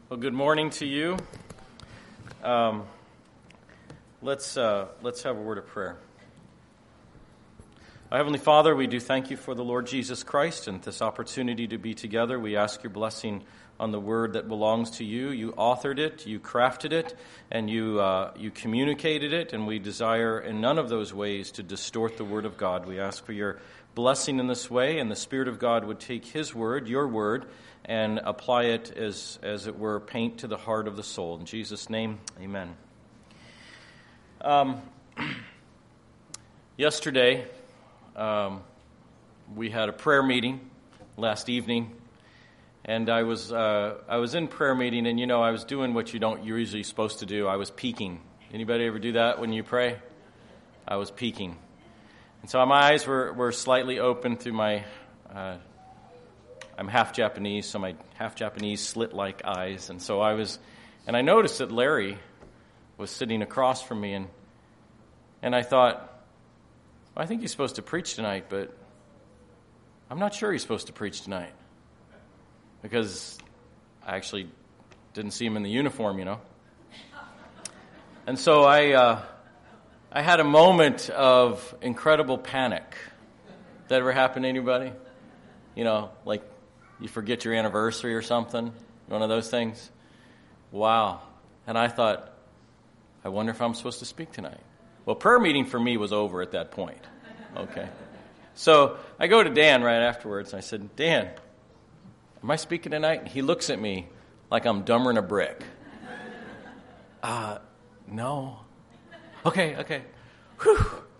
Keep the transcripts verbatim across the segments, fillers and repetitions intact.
Well, good morning to you. Um, let's uh, let's have a word of prayer. Our Heavenly Father, we do thank you for the Lord Jesus Christ and this opportunity to be together. We ask your blessing on the word that belongs to you. You authored it, you crafted it, and you uh, you communicated it, and we desire in none of those ways to distort the word of God. We ask for your blessing in this way, and the Spirit of God would take his word, your word, and apply it as, as it were, paint to the heart of the soul. In Jesus' name, amen. Um, yesterday, um, we had a prayer meeting last evening, and I was uh, I was in prayer meeting, and you know, I was doing what you don't you're usually supposed to do. I was peeking. Anybody ever do that when you pray? I was peeking. And so my eyes were, were slightly open through my... Uh, I'm half Japanese, so my half Japanese slit-like eyes. And so I was, and I noticed that Larry was sitting across from me, and and I thought, well, I think he's supposed to preach tonight, but I'm not sure he's supposed to preach tonight. Because I actually didn't see him in the uniform, you know. And so I, uh, I had a moment of incredible panic. That ever happened to anybody? You know, like, you forget your anniversary or something, one of those things. Wow. And I thought, I wonder if I'm supposed to speak tonight. Well, prayer meeting for me was over at that point. Okay. So I go to Dan right afterwards, and I said, Dan, am I speaking tonight? And he looks at me like I'm dumber than a brick. Uh, no. Okay, okay. Whew.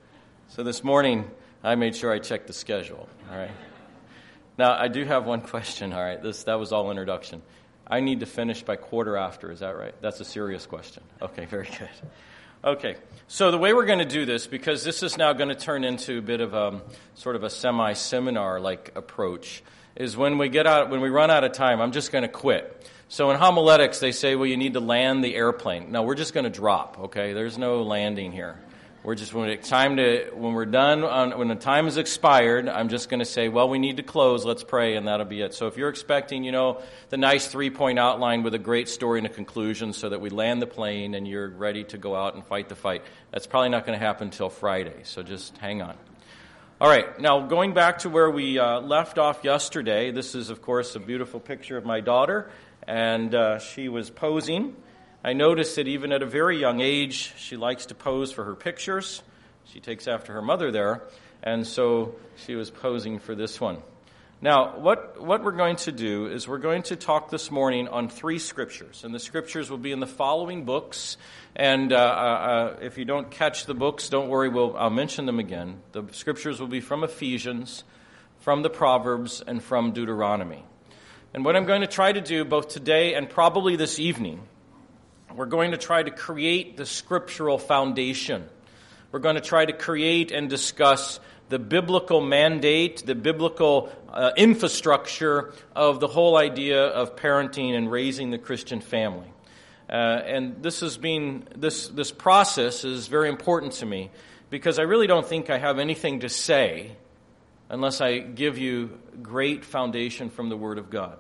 So this morning, I made sure I checked the schedule, all right? Now, I do have one question, all right? This That was all introduction. I need to finish by quarter after, is that right? That's a serious question. Okay, very good. Okay, so the way we're going to do this, because this is now going to turn into a bit of a sort of a semi-seminar-like approach, is when we get out, when we run out of time, I'm just going to quit. So in homiletics, they say, well, you need to land the airplane. No, we're just going to drop, okay? There's no landing here. We're just when it's time to when we're done on, when the time has expired, I'm just going to say, well, we need to close. Let's pray, and that'll be it. So if you're expecting, you know, the nice three-point outline with a great story and a conclusion, so that we land the plane and you're ready to go out and fight the fight, that's probably not going to happen until Friday. So just hang on. All right. Now going back to where we uh, left off yesterday, this is of course a beautiful picture of my daughter, and uh, she was posing. I noticed that even at a very young age, she likes to pose for her pictures. She takes after her mother there, and so she was posing for this one. Now, what, what we're going to do is we're going to talk this morning on three scriptures, and the scriptures will be in the following books, and uh, uh, if you don't catch the books, don't worry, we'll, I'll mention them again. The scriptures will be from Ephesians, from the Proverbs, and from Deuteronomy. And what I'm going to try to do both today and probably this evening, we're going to try to create the scriptural foundation. We're going to try to create and discuss the biblical mandate, the biblical uh, infrastructure of the whole idea of parenting and raising the Christian family. Uh, and this has been this this process is very important to me, because I really don't think I have anything to say unless I give you great foundation from the Word of God.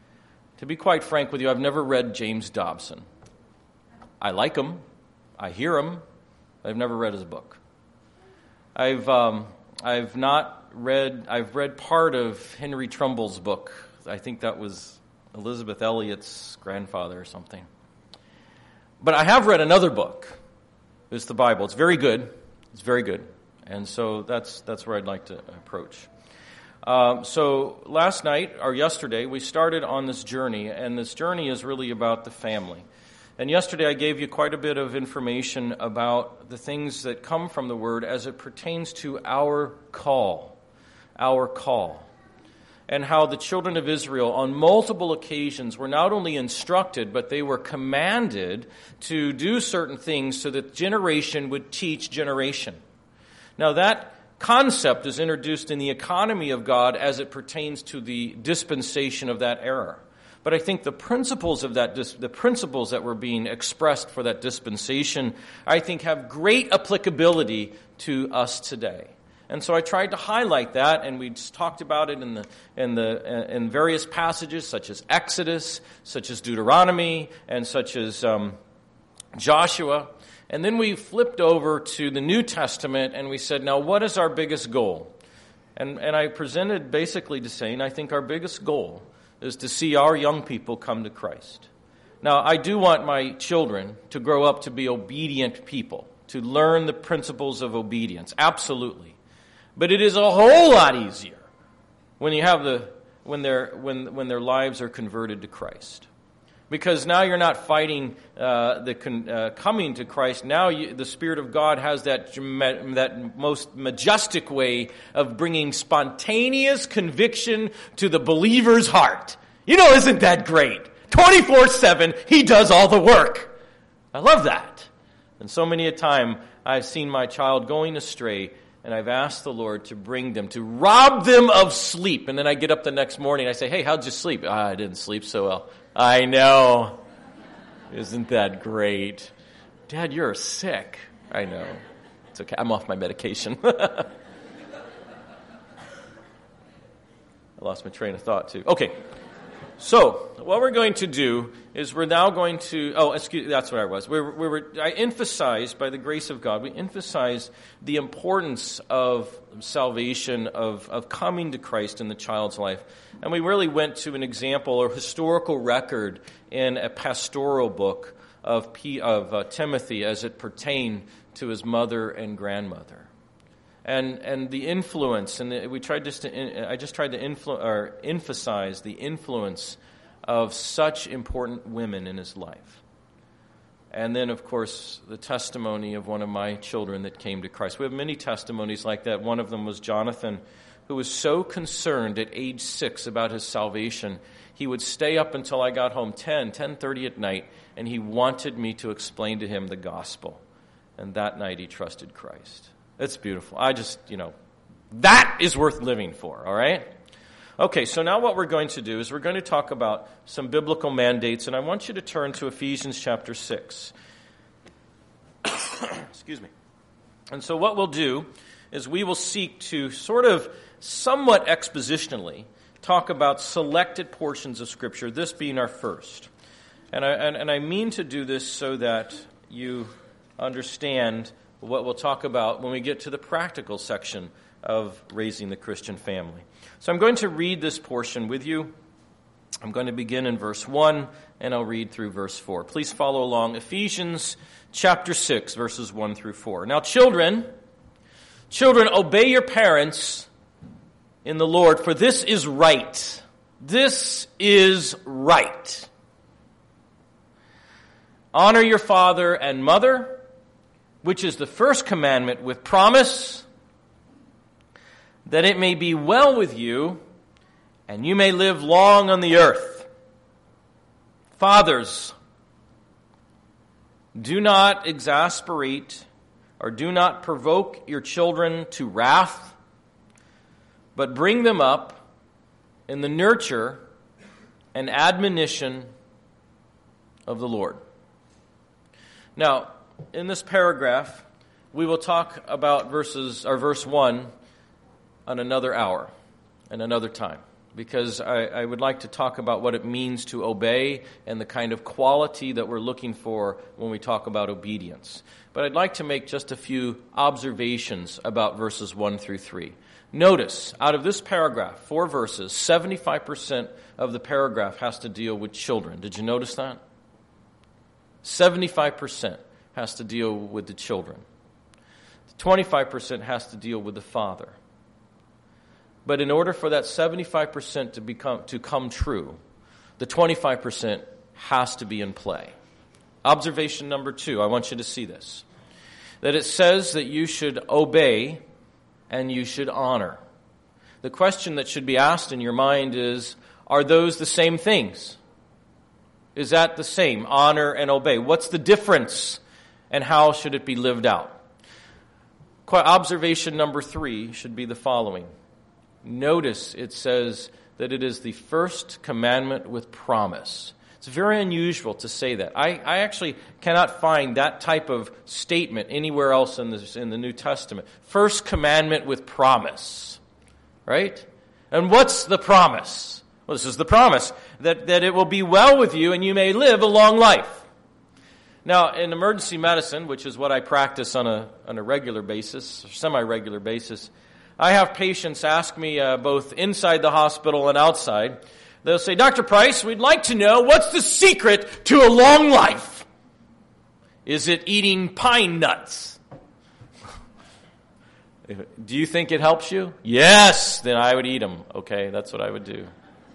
To be quite frank with you, I've never read James Dobson. I like him. I hear him. I've never read his book. I've um, I've not read. I've read part of Henry Trumbull's book. I think that was Elizabeth Elliot's grandfather or something. But I have read another book. It's the Bible. It's very good. It's very good. And so that's that's where I'd like to approach. Um, so last night or yesterday we started on this journey, and this journey is really about the family. And yesterday I gave you quite a bit of information about the things that come from the Word as it pertains to our call, our call, and how the children of Israel on multiple occasions were not only instructed, but they were commanded to do certain things so that generation would teach generation. Now that concept is introduced in the economy of God as it pertains to the dispensation of that era. But I think the principles of that, the principles that were being expressed for that dispensation, I think have great applicability to us today. And so I tried to highlight that, and we just talked about it in the in the in various passages, such as Exodus, such as Deuteronomy, and such as um, Joshua. And then we flipped over to the New Testament, and we said, now what is our biggest goal? And and I presented basically to saying, I think our biggest goal is to see our young people come to Christ. Now, I do want my children to grow up to be obedient people, to learn the principles of obedience, absolutely. But it is a whole lot easier when you have the when their when when their lives are converted to Christ, because now you're not fighting uh, the con, uh, coming to Christ. Now you, the Spirit of God has that that most majestic way of bringing spontaneous conviction to the believer's heart. You know, isn't that great? twenty-four seven, He does all the work. I love that. And so many a time I've seen my child going astray, and I've asked the Lord to bring them, to rob them of sleep. And then I get up the next morning, I say, hey, how'd you sleep? Ah, I didn't sleep so well. I know. Isn't that great? Dad, you're sick. I know. It's okay. I'm off my medication. I lost my train of thought, too. Okay. So, what we're going to do is we're now going to, oh, excuse, that's what I was. We were, we were, I emphasized, by the grace of God, we emphasized the importance of salvation, of, of coming to Christ in the child's life. And we really went to an example or historical record in a pastoral book of, P, of uh, Timothy as it pertained to his mother and grandmother. And and the influence, and the, we tried just to, I just tried to influ, or emphasize the influence of such important women in his life. And then, of course, the testimony of one of my children that came to Christ. We have many testimonies like that. One of them was Jonathan, who was so concerned at age six about his salvation. He would stay up until I got home ten, ten thirty at night, and he wanted me to explain to him the gospel. And that night he trusted Christ. It's beautiful. I just, you know, that is worth living for, all right? Okay, so now what we're going to do is we're going to talk about some biblical mandates, and I want you to turn to Ephesians chapter six. Excuse me. And so what we'll do is we will seek to sort of somewhat expositionally talk about selected portions of Scripture, this being our first. And I, and, and I mean to do this so that you understand what we'll talk about when we get to the practical section of raising the Christian family. So I'm going to read this portion with you. I'm going to begin in verse one, and I'll read through verse four. Please follow along. Ephesians chapter six, verses one through four. Now, children, children, obey your parents in the Lord, for this is right. This is right. Honor your father and mother, which is the first commandment with promise, that it may be well with you, and you may live long on the earth. Fathers, do not exasperate or do not provoke your children to wrath, but bring them up in the nurture and admonition of the Lord. Now, in this paragraph, we will talk about verses or verse one on another hour and another time, because I, I would like to talk about what it means to obey and the kind of quality that we're looking for when we talk about obedience. But I'd like to make just a few observations about verses one through three. Notice, out of this paragraph, four verses, seventy-five percent of the paragraph has to deal with children. Did you notice that? seventy-five percent. Has to deal with the children. twenty-five percent has to deal with the father. But in order for that seventy-five percent to become to come true, the twenty-five percent has to be in play. Observation number two, I want you to see this. That it says that you should obey and you should honor. The question that should be asked in your mind is, are those the same things? Is that the same, honor and obey? What's the difference? And how should it be lived out? Observation number three should be the following. Notice it says that it is the first commandment with promise. It It's very unusual to say that. I, I actually cannot find that type of statement anywhere else in the, in the New Testament. First commandment with promise, right? And what's the promise? Well, this is the promise, that, that it will be well with you and you may live a long life. Now, in emergency medicine, which is what I practice on a, on a regular basis, or semi-regular basis, I have patients ask me uh, both inside the hospital and outside. They'll say, Doctor Price, we'd like to know what's the secret to a long life? Is it eating pine nuts? Do you think it helps you? Yes, then I would eat them. Okay, that's what I would do.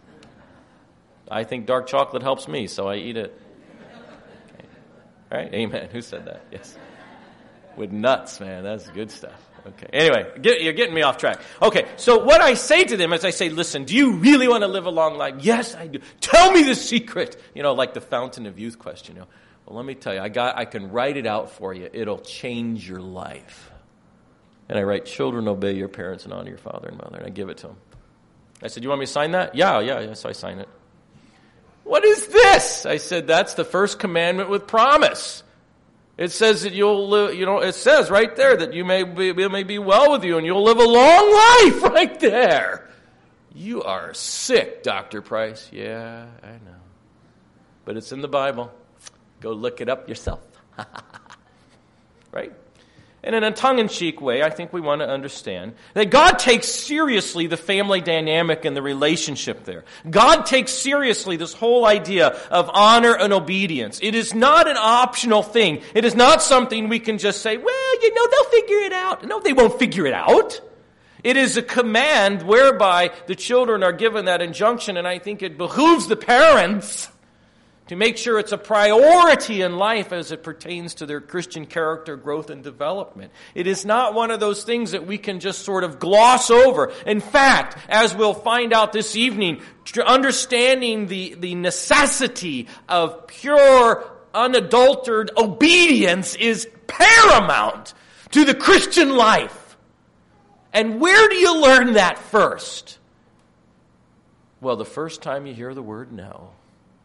I think dark chocolate helps me, so I eat it. Okay. All right, amen. Who said that? Yes. With nuts, man, that's good stuff. Okay. Anyway, get, you're getting me off track. Okay, so what I say to them is I say, listen, do you really want to live a long life? Yes, I do. Tell me the secret. You know, like the fountain of youth question. You know, well, let me tell you, I got, I can write it out for you. It'll change your life. And I write, children, obey your parents and honor your father and mother. And I give it to them. I said, you want me to sign that? Yeah, yeah, yes, I sign it. What is this? I said, that's the first commandment with promise. It says that you'll live, you know, it says right there that you may be, it may be well with you and you'll live a long life right there. You are sick, Doctor Price. Yeah, I know. But it's in the Bible. Go look it up yourself. Right? And in a tongue-in-cheek way, I think we want to understand that God takes seriously the family dynamic and the relationship there. God takes seriously this whole idea of honor and obedience. It is not an optional thing. It is not something we can just say, well, you know, they'll figure it out. No, they won't figure it out. It is a command whereby the children are given that injunction, and I think it behooves the parents to make sure it's a priority in life as it pertains to their Christian character growth and development. It is not one of those things that we can just sort of gloss over. In fact, as we'll find out this evening, understanding the, the necessity of pure, unadulterated obedience is paramount to the Christian life. And where do you learn that first? Well, the first time you hear the word no.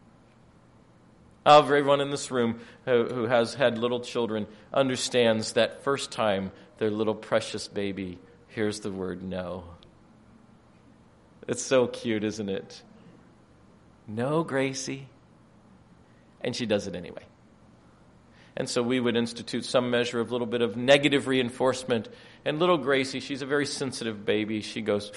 Everyone in this room who, who has had little children understands that first time their little precious baby hears the word no. It's so cute, isn't it? No, Gracie. And she does it anyway. And so we would institute some measure of little bit of negative reinforcement. And little Gracie, she's a very sensitive baby. She goes...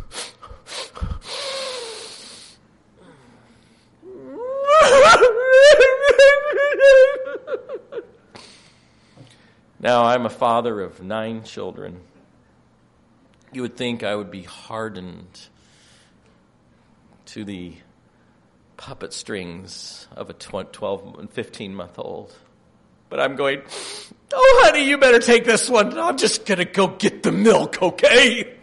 Now, I'm a father of nine children. You would think I would be hardened to the puppet strings of a twelve and fifteen-month-old. But I'm going, oh, honey, you better take this one. I'm just going to go get the milk, okay?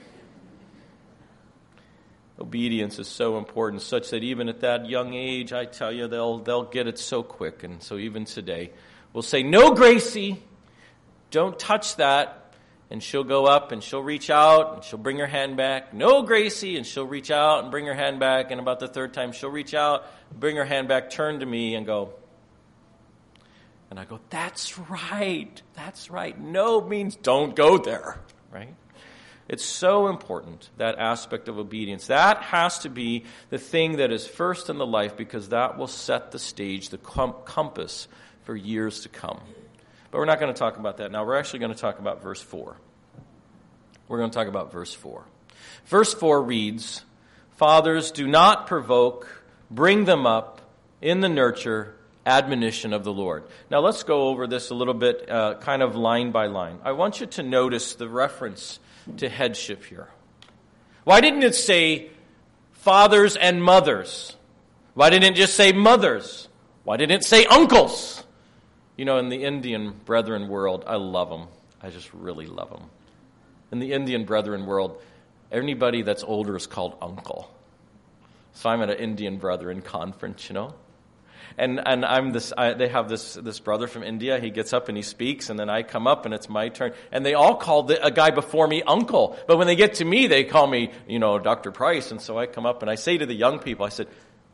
Obedience is so important, such that even at that young age, I tell you, they'll they'll get it so quick. And so even today, we'll say, no, Gracie, don't touch that. And she'll go up and she'll reach out and she'll bring her hand back. No, Gracie, and she'll reach out and bring her hand back. And about the third time, she'll reach out, bring her hand back, turn to me and go. And I go, that's right, that's right. No means don't go there, right? It's so important, that aspect of obedience. That has to be the thing that is first in the life, because that will set the stage, the compass for years to come. But we're not going to talk about that now. We're actually going to talk about verse four. We're going to talk about verse four. Verse four reads, fathers, do not provoke, bring them up in the nurture, admonition of the Lord. Now let's go over this a little bit, uh, kind of line by line. I want you to notice the reference to headship here. Why didn't it say fathers and mothers? Why didn't it just say mothers? Why didn't it say uncles? You know, in the Indian Brethren world, I love them. I just really love them. In the Indian Brethren world, anybody that's older is called uncle. So I'm at an Indian Brethren conference, you know. And and I'm this. I, they have this this brother from India. He gets up and he speaks, and then I come up and it's my turn. And they all call the, a guy before me uncle. But when they get to me, they call me, you know, Doctor Price. And so I come up and I say to the young people, I said,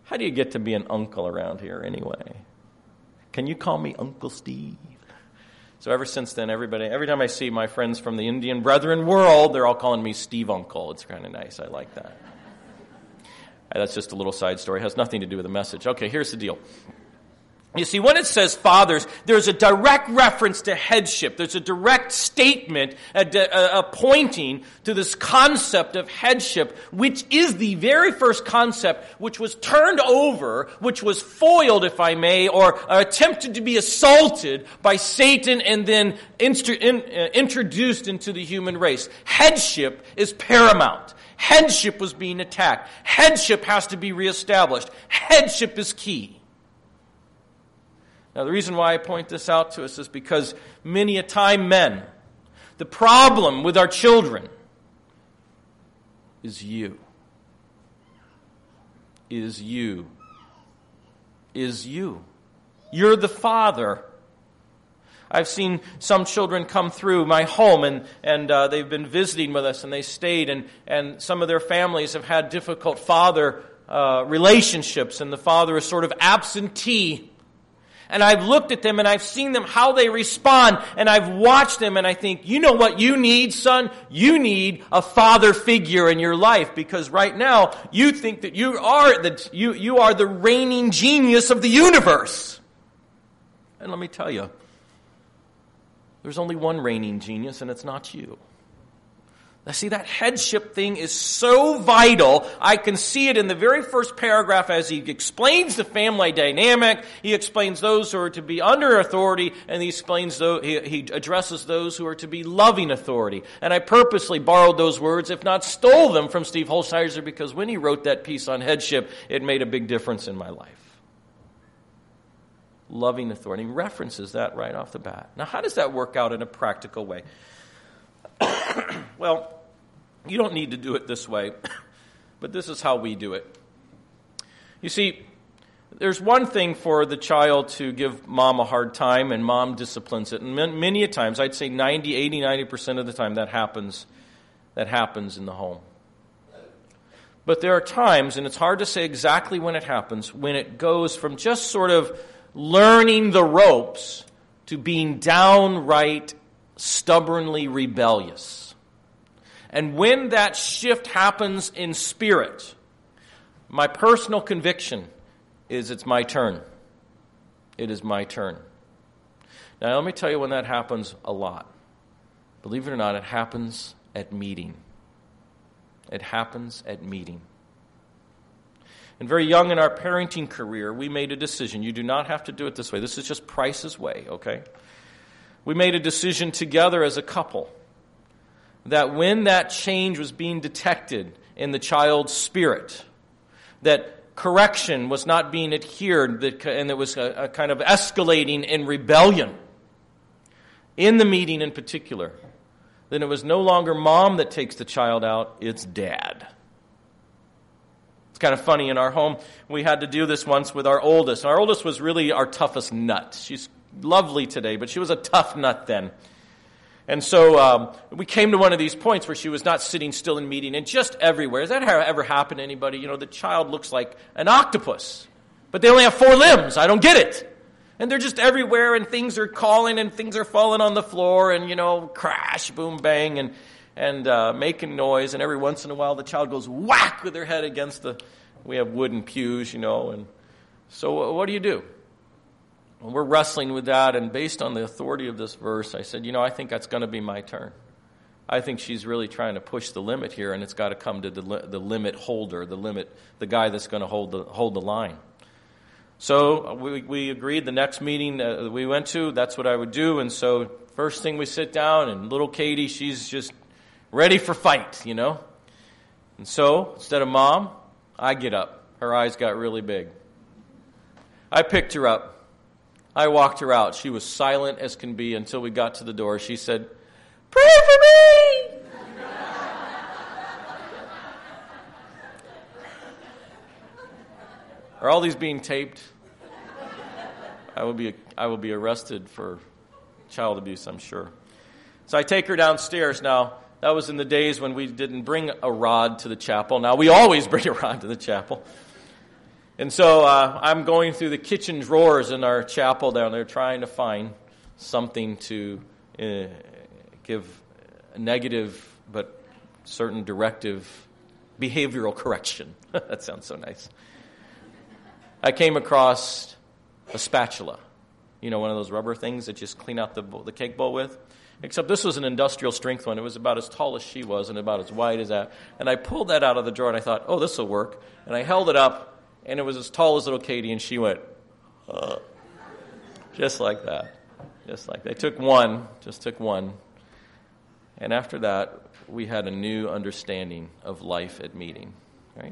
How do you get to be an uncle around here anyway? Can you call me Uncle Steve? So ever since then, everybody, every time I see my friends from the Indian Brethren world, they're all calling me Steve Uncle. It's kind of nice. I like that. That's just a little side story. It has nothing to do with the message. Okay, here's the deal. You see, when it says fathers, there's a direct reference to headship. There's a direct statement uh, uh, pointing to this concept of headship, which is the very first concept which was turned over, which was foiled, if I may, or uh, attempted to be assaulted by Satan and then instru- in, uh, introduced into the human race. Headship is paramount. Headship was being attacked. Headship has to be reestablished. Headship is key. Now, the reason why I point this out to us is because many a time, men, the problem with our children is you. Is you. Is you. You're the father. I've seen some children come through my home, and, and uh, they've been visiting with us, and they stayed, and, and some of their families have had difficult father uh, relationships, and the father is sort of absentee. And I've looked at them and I've seen them, how they respond, and I've watched them and I think, you know what you need, son? You need a father figure in your life, because right now you think that you are the, you, you are the reigning genius of the universe. And let me tell you, there's only one reigning genius, and it's not you. Now, see, that headship thing is so vital. I can see it in the very first paragraph as he explains the family dynamic. He explains those who are to be under authority, and he explains those, he, he addresses those who are to be loving authority. And I purposely borrowed those words, if not stole them, from Steve Holsheiser, because when he wrote that piece on headship, it made a big difference in my life. Loving authority. He references that right off the bat. Now, how does that work out in a practical way? Well, you don't need to do it this way, but this is how we do it. You see, there's one thing for the child to give mom a hard time, and mom disciplines it. And many a times, I'd say ninety, eighty, ninety percent of the time that happens, that happens in the home. But there are times, and it's hard to say exactly when it happens, when it goes from just sort of learning the ropes to being downright stubbornly rebellious. And when that shift happens in spirit, my personal conviction is it's my turn. It is my turn. Now, let me tell you when that happens a lot. Believe it or not, it happens at meeting. It happens at meeting. And very young in our parenting career, we made a decision. You do not have to do it this way. This is just Price's way, okay? We made a decision together as a couple that when that change was being detected in the child's spirit, that correction was not being adhered, and it was a, a kind of escalating in rebellion, in the meeting in particular, then it was no longer mom that takes the child out, it's dad. It's kind of funny, in our home, we had to do this once with our oldest. Our oldest was really our toughest nut. She's lovely today, but she was a tough nut then. And so um, we came to one of these points where she was not sitting still in meeting, and just everywhere. Has that ever happened to anybody? You know, the child looks like an octopus, but they only have four limbs. I don't get it. And they're just everywhere, and things are calling, and things are falling on the floor, and, you know, crash, boom, bang, and and uh, making noise. And every once in a while, the child goes whack with their head against the, we have wooden pews, you know. And so what do you do? Well, we're wrestling with that, and based on the authority of this verse, I said, you know, I think that's going to be my turn. I think she's really trying to push the limit here, and it's got to come to the, li- the limit holder, the limit, the guy that's going to hold the hold the line. So we, we agreed the next meeting that we went to, that's what I would do. And so first thing we sit down, and little Katie, she's just ready for fight, you know. And so instead of mom, I get up. Her eyes got really big. I picked her up. I walked her out. She was silent as can be until we got to the door. She said, "Pray for me!" Are all these being taped? I will be I will be arrested for child abuse, I'm sure. So I take her downstairs. Now, that was in the days when we didn't bring a rod to the chapel. Now, we always bring a rod to the chapel. And so uh, I'm going through the kitchen drawers in our chapel down there trying to find something to uh, give a negative but certain directive behavioral correction. That sounds so nice. I came across a spatula. You know, one of those rubber things that you just clean out the, the cake bowl with? Except this was an industrial strength one. It was about as tall as she was and about as wide as that. And I pulled that out of the drawer and I thought, oh, this will work. And I held it up and it was as tall as little Katie and she went, uh, just like that. Just like that. I took one, just took one. And after that, we had a new understanding of life at meeting. Right?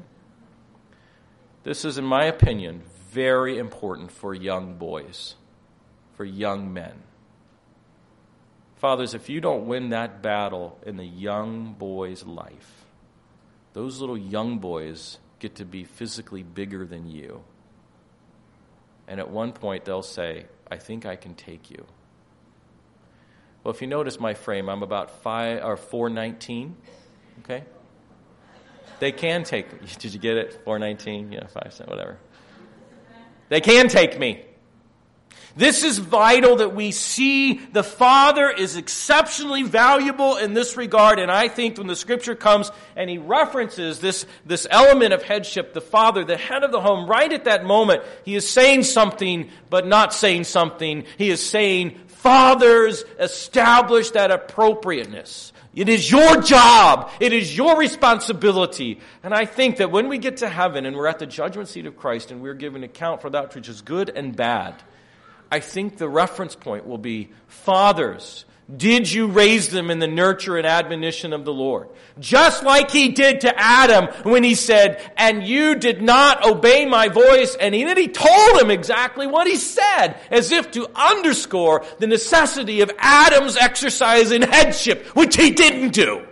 This is, in my opinion, very important for young boys, for young men. Fathers, if you don't win that battle in the young boy's life, those little young boys get to be physically bigger than you. And at one point they'll say, I think I can take you. Well, if you notice my frame, I'm about five or four nineteen. Okay? They can take me. Did you get it? four nineteen? Yeah, five, whatever. They can take me. This is vital that we see the father is exceptionally valuable in this regard. And I think when the scripture comes and he references this, this element of headship, the father, the head of the home, right at that moment, he is saying something, but not saying something. He is saying, fathers, establish that appropriateness. It is your job. It is your responsibility. And I think that when we get to heaven and we're at the judgment seat of Christ and we're given account for that which is good and bad, I think the reference point will be, fathers, did you raise them in the nurture and admonition of the Lord? Just like he did to Adam when he said, and you did not obey my voice. And then he told him exactly what he said, as if to underscore the necessity of Adam's exercise in headship, which he didn't do.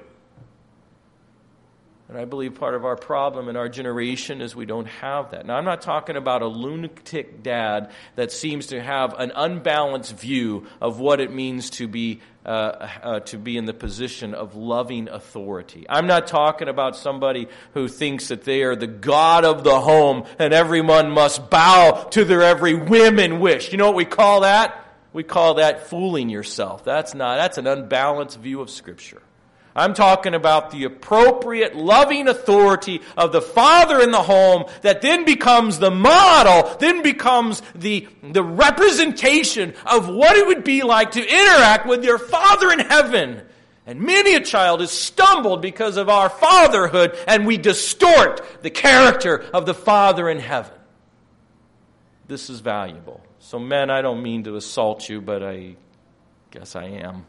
And I believe part of our problem in our generation is we don't have that. Now, I'm not talking about a lunatic dad that seems to have an unbalanced view of what it means to be uh, uh, to be in the position of loving authority. I'm not talking about somebody who thinks that they are the God of the home and everyone must bow to their every whim and wish. You know what we call that? We call that fooling yourself. That's not. That's an unbalanced view of Scripture. I'm talking about the appropriate, loving authority of the father in the home that then becomes the model, then becomes the, the representation of what it would be like to interact with your Father in heaven. And many a child has stumbled because of our fatherhood, and we distort the character of the Father in heaven. This is valuable. So men, I don't mean to assault you, but I guess I am.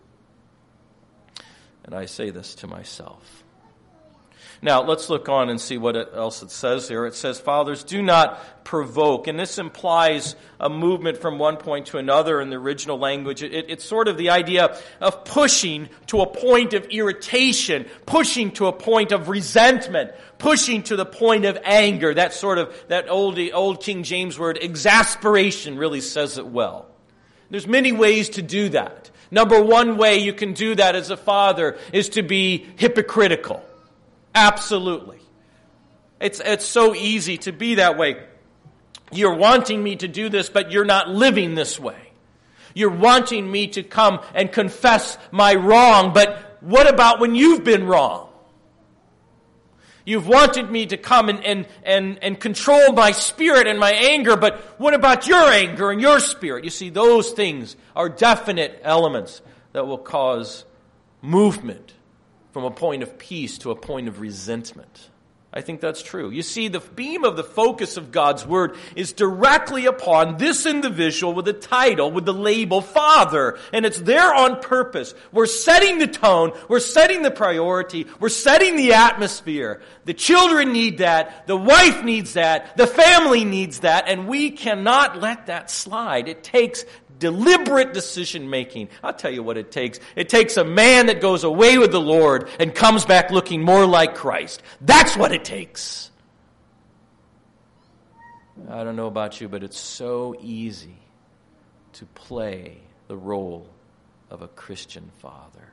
And I say this to myself. Now, let's look on and see what else it says here. It says, fathers, do not provoke. And this implies a movement from one point to another in the original language. It, it, it's sort of the idea of pushing to a point of irritation, pushing to a point of resentment, pushing to the point of anger. That sort of, that old, old King James word, exasperation, really says it well. There's many ways to do that. Number one way you can do that as a father is to be hypocritical. Absolutely. It's, it's so easy to be that way. You're wanting me to do this, but you're not living this way. You're wanting me to come and confess my wrong, but what about when you've been wrong? You've wanted me to come and, and, and, and control my spirit and my anger, but what about your anger and your spirit? You see, those things are definite elements that will cause movement from a point of peace to a point of resentment. I think that's true. You see, the beam of the focus of God's Word is directly upon this individual with the title, with the label Father. And it's there on purpose. We're setting the tone. We're setting the priority. We're setting the atmosphere. The children need that. The wife needs that. The family needs that. And we cannot let that slide. It takes deliberate decision making. I'll tell you what it takes. It takes a man that goes away with the Lord and comes back looking more like Christ. That's what it takes. I don't know about you, but it's so easy to play the role of a Christian father.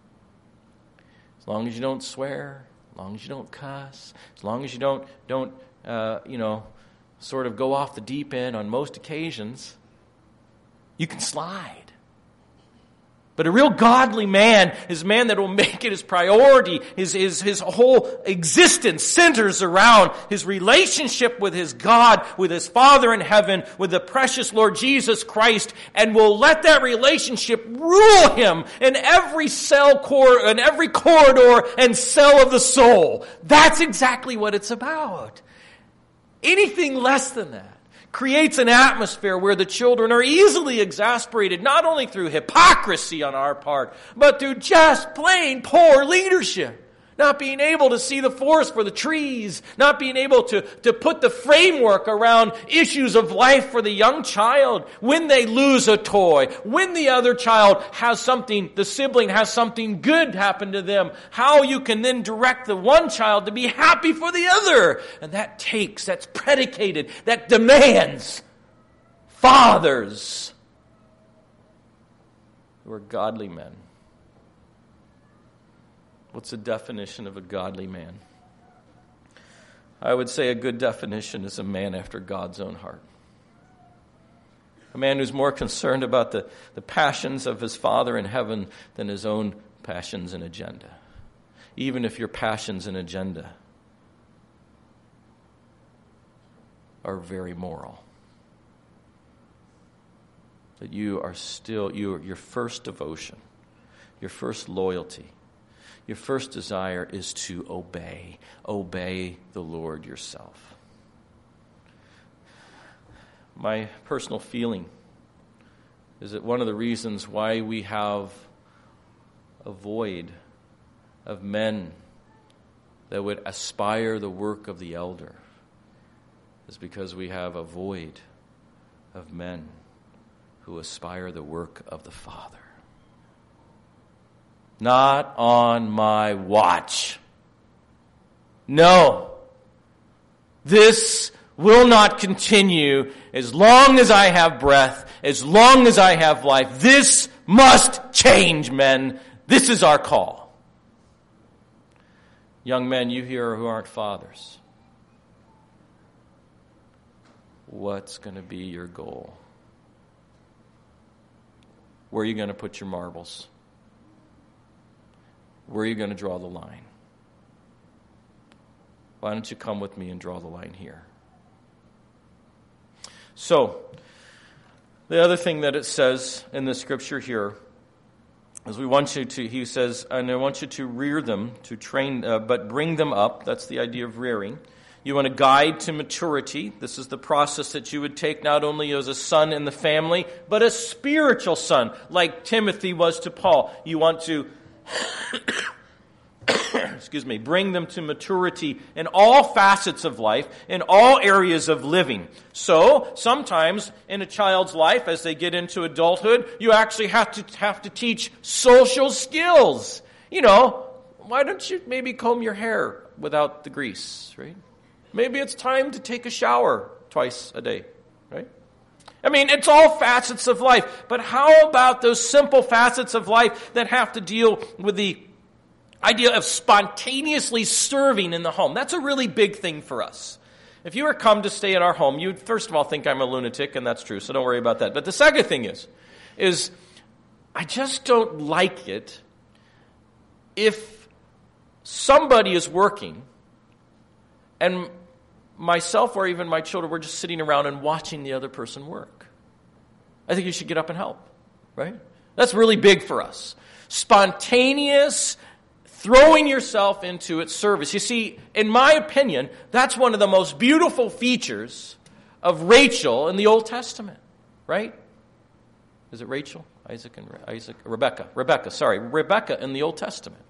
As long as you don't swear, as long as you don't cuss, as long as you don't don't uh, you know, sort of go off the deep end on most occasions. You can slide. But a real godly man is a man that will make it his priority. His, his, his whole existence centers around his relationship with his God, with his Father in heaven, with the precious Lord Jesus Christ, and will let that relationship rule him in every cell cor- in every corridor and cell of the soul. That's exactly what it's about. Anything less than that creates an atmosphere where the children are easily exasperated, not only through hypocrisy on our part, but through just plain poor leadership. Not being able to see the forest for the trees, not being able to, to put the framework around issues of life for the young child. When they lose a toy, when the other child has something, the sibling has something good happen to them, how you can then direct the one child to be happy for the other. And that takes, that's predicated, that demands fathers who are godly men. What's the definition of a godly man? I would say a good definition is a man after God's own heart. A man who's more concerned about the, the passions of his Father in heaven than his own passions and agenda. Even if your passions and agenda are very moral. That you are still, you, your first devotion, your first loyalty, your first desire is to obey. Obey the Lord yourself. My personal feeling is that one of the reasons why we have a void of men that would aspire the work of the elder is because we have a void of men who aspire the work of the Father. Not on my watch. No. This will not continue as long as I have breath, as long as I have life. This must change, men. This is our call. Young men, you here who aren't fathers, what's going to be your goal? Where are you going to put your marbles? Where are you going to draw the line? Why don't you come with me and draw the line here? So, the other thing that it says in the scripture here is we want you to, he says, and I want you to rear them, to train, uh, but bring them up. That's the idea of rearing. You want to guide to maturity. This is the process that you would take not only as a son in the family, but a spiritual son, like Timothy was to Paul. You want to excuse me, bring them to maturity in all facets of life, in all areas of living. So, sometimes in a child's life, as they get into adulthood, you actually have to have to teach social skills. You know, why don't you maybe comb your hair without the grease, right? Maybe it's time to take a shower twice a day, right? I mean, it's all facets of life. But how about those simple facets of life that have to deal with the idea of spontaneously serving in the home? That's a really big thing for us. If you were come to stay at our home, you'd first of all think I'm a lunatic, and that's true, so don't worry about that. But the second thing is, is I just don't like it if somebody is working and myself or even my children, we're just sitting around and watching the other person work. I think you should get up and help, right? That's really big for us. Spontaneous throwing yourself into its service. You see, in my opinion, that's one of the most beautiful features of Rachel in the Old Testament, right? Is it Rachel? Isaac and Re- Isaac, Rebecca. Rebecca, sorry. Rebecca in the Old Testament.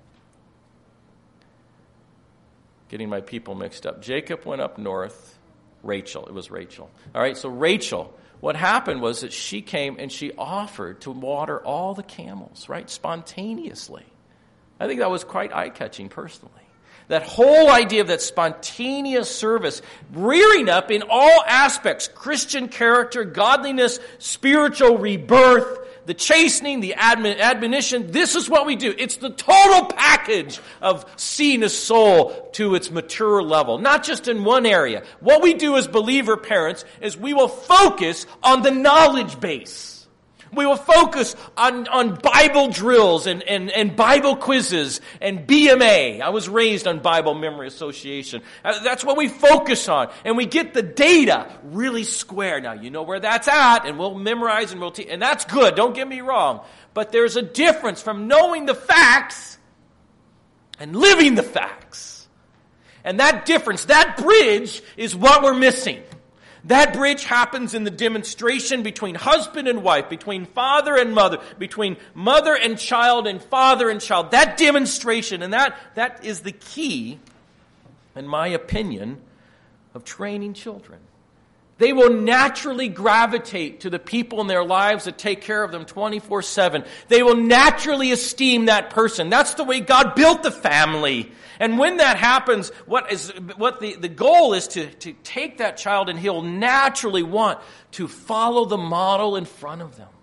Getting my people mixed up. Jacob went up north. Rachel. It was Rachel. All right, so Rachel, what happened was that she came and she offered to water all the camels, right, spontaneously. I think that was quite eye-catching personally. That whole idea of that spontaneous service, rearing up in all aspects, Christian character, godliness, spiritual rebirth, the chastening, the admon- admonition. This is what we do. It's the total package of seeing a soul to its mature level, not just in one area. What we do as believer parents is we will focus on the knowledge base. We will focus on, on Bible drills and, and, and Bible quizzes and B M A. I was raised on Bible Memory Association. That's what we focus on. And we get the data really square. Now, you know where that's at, and we'll memorize and we'll teach. And that's good, don't get me wrong. But there's a difference from knowing the facts and living the facts. And that difference, that bridge, is what we're missing. That bridge happens in the demonstration between husband and wife, between father and mother, between mother and child and father and child. That demonstration, and that, that is the key, in my opinion, of training children. They will naturally gravitate to the people in their lives that take care of them twenty-four seven. They will naturally esteem that person. That's the way God built the family. And when that happens, what is what the, the goal is to, to take that child, and he'll naturally want to follow the model in front of them.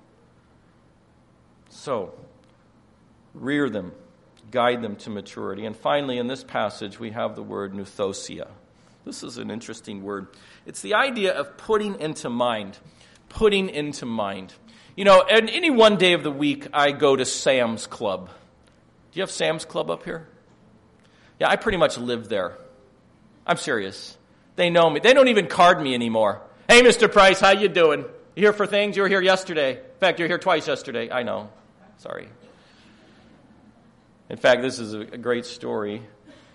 So, rear them, guide them to maturity. And finally, in this passage, we have the word nuthosia. This is an interesting word. It's the idea of putting into mind. Putting into mind. You know, and any one day of the week, I go to Sam's Club. Do you have Sam's Club up here? Yeah, I pretty much live there. I'm serious. They know me. They don't even card me anymore. Hey, Mister Price, how you doing? You here for things? You were here yesterday. In fact, you were here twice yesterday. I know. Sorry. In fact, this is a great story.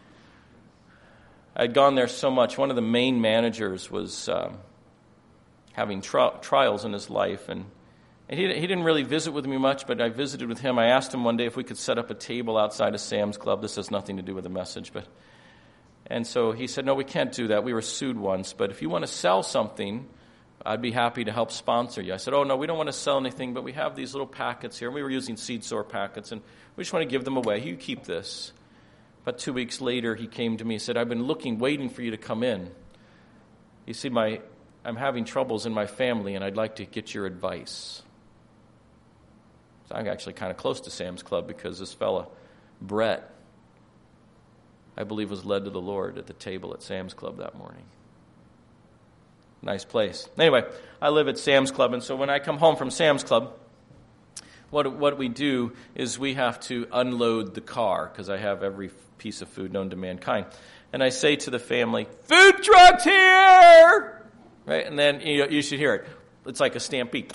I'd gone there so much. One of the main managers was um, having tri- trials in his life, and, and he, he didn't really visit with me much, but I visited with him. I asked him one day if we could set up a table outside of Sam's Club. This has nothing to do with the message, but and so he said, no, we can't do that. We were sued once, but if you want to sell something, I'd be happy to help sponsor you. I said, oh, no, we don't want to sell anything, but we have these little packets here. And we were using seed sower packets, and we just want to give them away. You keep this. But two weeks later, he came to me and said, I've been looking, waiting for you to come in. You see, my I'm having troubles in my family, and I'd like to get your advice. So I'm actually kind of close to Sam's Club because this fella, Brett, I believe was led to the Lord at the table at Sam's Club that morning. Nice place. Anyway, I live at Sam's Club, and so when I come home from Sam's Club, what what we do is we have to unload the car because I have every piece of food known to mankind. And I say to the family, food truck's here! Right? And then you know, you should hear it. It's like a stampede.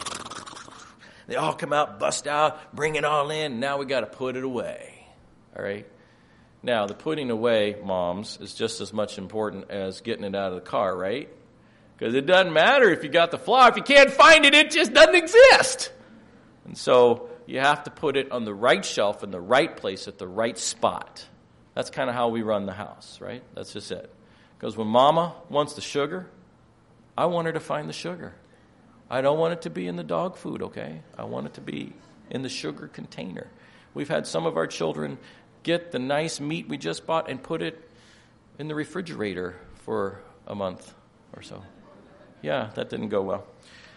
They all come out, bust out, bring it all in, and now we got to put it away. All right? Now, the putting away, moms, is just as much important as getting it out of the car, right? Because it doesn't matter if you got the flaw. If you can't find it, it just doesn't exist. And so you have to put it on the right shelf in the right place at the right spot. That's kind of how we run the house, right? That's just it. Because when Mama wants the sugar, I want her to find the sugar. I don't want it to be in the dog food, okay? I want it to be in the sugar container. We've had some of our children get the nice meat we just bought and put it in the refrigerator for a month or so. Yeah, that didn't go well.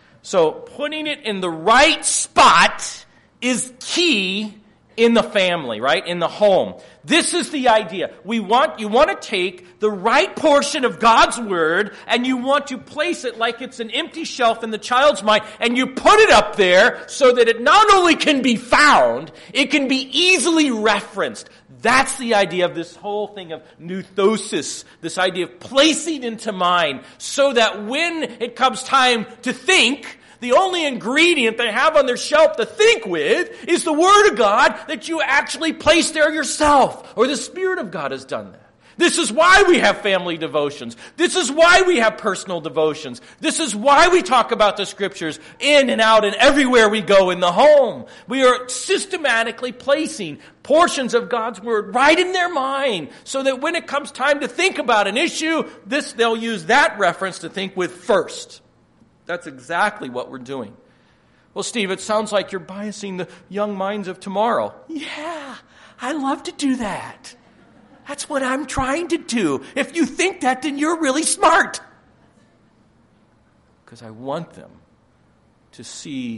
So putting it in the right spot is key in the family, right? In the home. This is the idea. We want, you want to take the right portion of God's Word and you want to place it like it's an empty shelf in the child's mind, and you put it up there so that it not only can be found, it can be easily referenced. That's the idea of this whole thing of nuthosis, this idea of placing into mind so that when it comes time to think, the only ingredient they have on their shelf to think with is the Word of God that you actually place there yourself, or the Spirit of God has done that. This is why we have family devotions. This is why we have personal devotions. This is why we talk about the Scriptures in and out and everywhere we go in the home. We are systematically placing portions of God's Word right in their mind so that when it comes time to think about an issue, this they'll use that reference to think with first. That's exactly what we're doing. Well, Steve, it sounds like you're biasing the young minds of tomorrow. Yeah, I love to do that. That's what I'm trying to do. If you think that, then you're really smart. Because I want them to see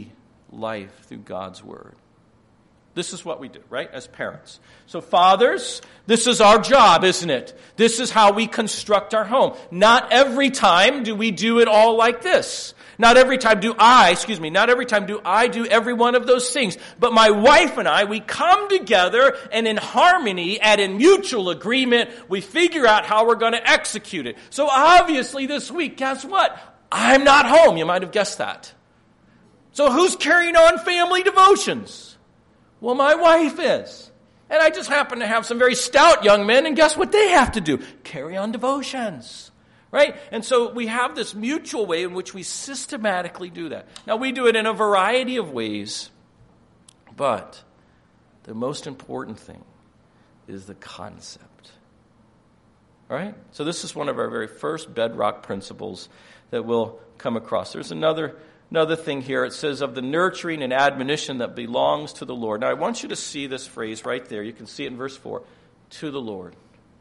life through God's word. This is what we do, right, as parents. So fathers, this is our job, isn't it? This is how we construct our home. Not every time do we do it all like this. Not every time do I, excuse me, not every time do I do every one of those things. But my wife and I, we come together and in harmony and in mutual agreement, we figure out how we're going to execute it. So obviously this week, guess what? I'm not home. You might have guessed that. So who's carrying on family devotions? Well, my wife is. And I just happen to have some very stout young men, and guess what they have to do? Carry on devotions, right? And so we have this mutual way in which we systematically do that. Now, we do it in a variety of ways, but the most important thing is the concept, all right? So this is one of our very first bedrock principles that we'll come across. There's another Another thing here, it says of the nurturing and admonition that belongs to the Lord. Now, I want you to see this phrase right there. You can see it in verse four. To the Lord.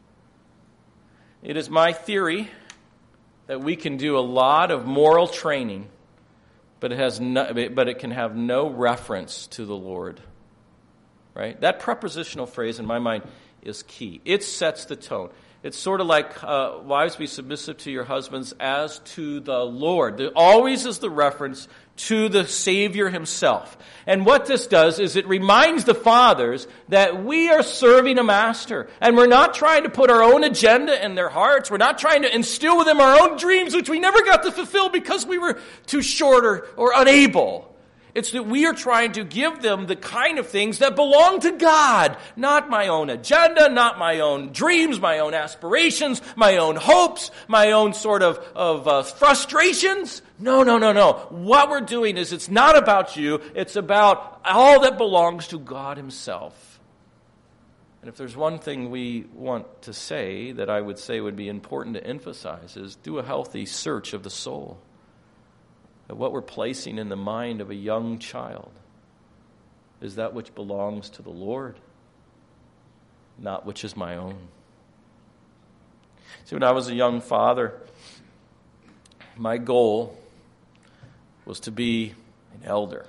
It is my theory that we can do a lot of moral training, but it has no, but it can have no reference to the Lord. Right? That prepositional phrase, in my mind, is key. It sets the tone. It's sort of like, uh, wives, be submissive to your husbands as to the Lord. There always is the reference to the Savior himself. And what this does is it reminds the fathers that we are serving a master. And we're not trying to put our own agenda in their hearts. We're not trying to instill with them our own dreams, which we never got to fulfill because we were too short or, or unable. It's that we are trying to give them the kind of things that belong to God. Not my own agenda, not my own dreams, my own aspirations, my own hopes, my own sort of, of uh, frustrations. No, no, no, no. What we're doing is it's not about you. It's about all that belongs to God himself. And if there's one thing we want to say that I would say would be important to emphasize is do a healthy search of the soul. What we're placing in the mind of a young child is that which belongs to the Lord, not which is my own. See, when I was a young father, my goal was to be an elder.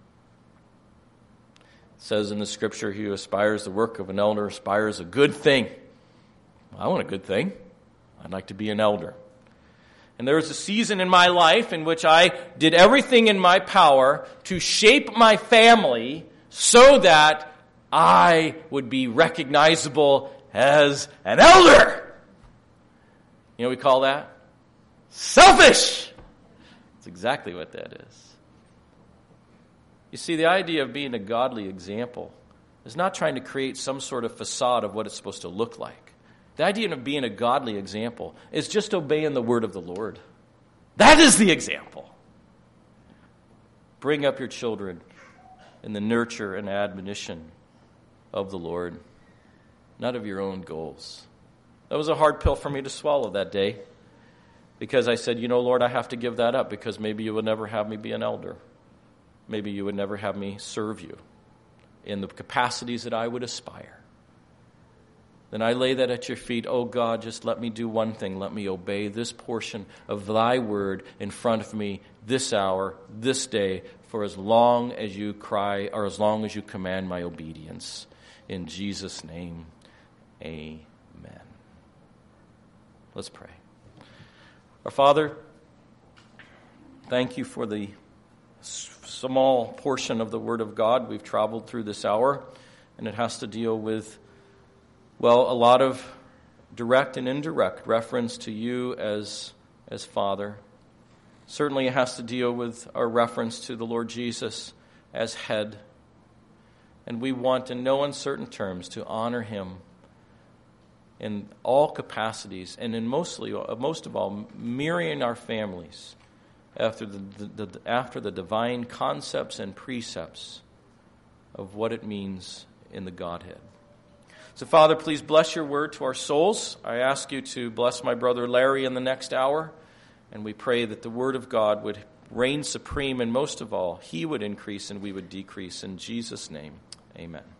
It says in the scripture, he who aspires the work of an elder aspires a good thing. I want a good thing. I'd like to be an elder. And there was a season in my life in which I did everything in my power to shape my family so that I would be recognizable as an elder. You know what we call that? Selfish! That's exactly what that is. You see, the idea of being a godly example is not trying to create some sort of facade of what it's supposed to look like. The idea of being a godly example is just obeying the word of the Lord. That is the example. Bring up your children in the nurture and admonition of the Lord, not of your own goals. That was a hard pill for me to swallow that day because I said, you know, Lord, I have to give that up because maybe you would never have me be an elder. Maybe you would never have me serve you in the capacities that I would aspire. Then I lay that at your feet. Oh God, just let me do one thing. Let me obey this portion of thy word in front of me this hour, this day, for as long as you cry or as long as you command my obedience. In Jesus' name, amen. Let's pray. Our Father, thank you for the small portion of the word of God we've traveled through this hour, and it has to deal with Well, a lot of direct and indirect reference to you as, as Father. Certainly it has to deal with our reference to the Lord Jesus as head. And we want in no uncertain terms to honor him in all capacities and in mostly, most of all, mirroring our families after the, the, the, after the divine concepts and precepts of what it means in the Godhead. So, Father, please bless your word to our souls. I ask you to bless my brother Larry in the next hour, and we pray that the word of God would reign supreme, and most of all, he would increase and we would decrease. In Jesus' name, amen.